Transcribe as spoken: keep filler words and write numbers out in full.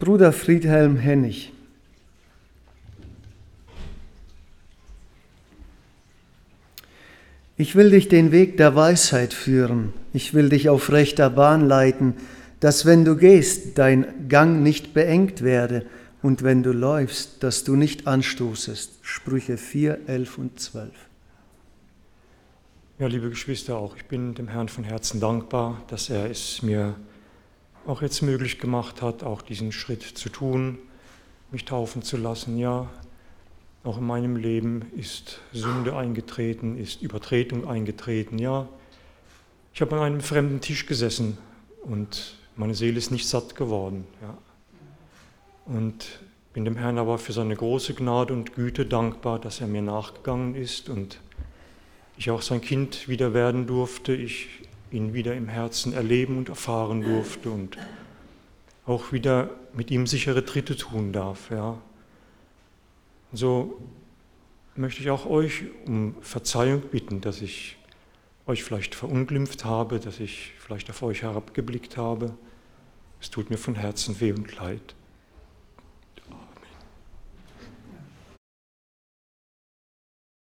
Bruder Friedhelm Hennig. Ich will dich den Weg der Weisheit führen, ich will dich auf rechter Bahn leiten, dass wenn du gehst, dein Gang nicht beengt werde und wenn du läufst, dass du nicht anstoßest. Sprüche vier, elf und zwölf. Ja, liebe Geschwister, auch ich bin dem Herrn von Herzen dankbar, dass er es mir auch jetzt möglich gemacht hat, auch diesen Schritt zu tun, mich taufen zu lassen. Ja, auch in meinem Leben ist Sünde eingetreten, ist Übertretung eingetreten. Ja, ich habe an einem fremden Tisch gesessen und meine Seele ist nicht satt geworden. Ja. Und bin dem Herrn aber für seine große Gnade und Güte dankbar, dass er mir nachgegangen ist und ich auch sein Kind wieder werden durfte, ich ihn wieder im Herzen erleben und erfahren durfte und auch wieder mit ihm sichere Tritte tun darf. Ja. So möchte ich auch euch um Verzeihung bitten, dass ich euch vielleicht verunglimpft habe, dass ich vielleicht auf euch herabgeblickt habe. Es tut mir von Herzen weh und leid.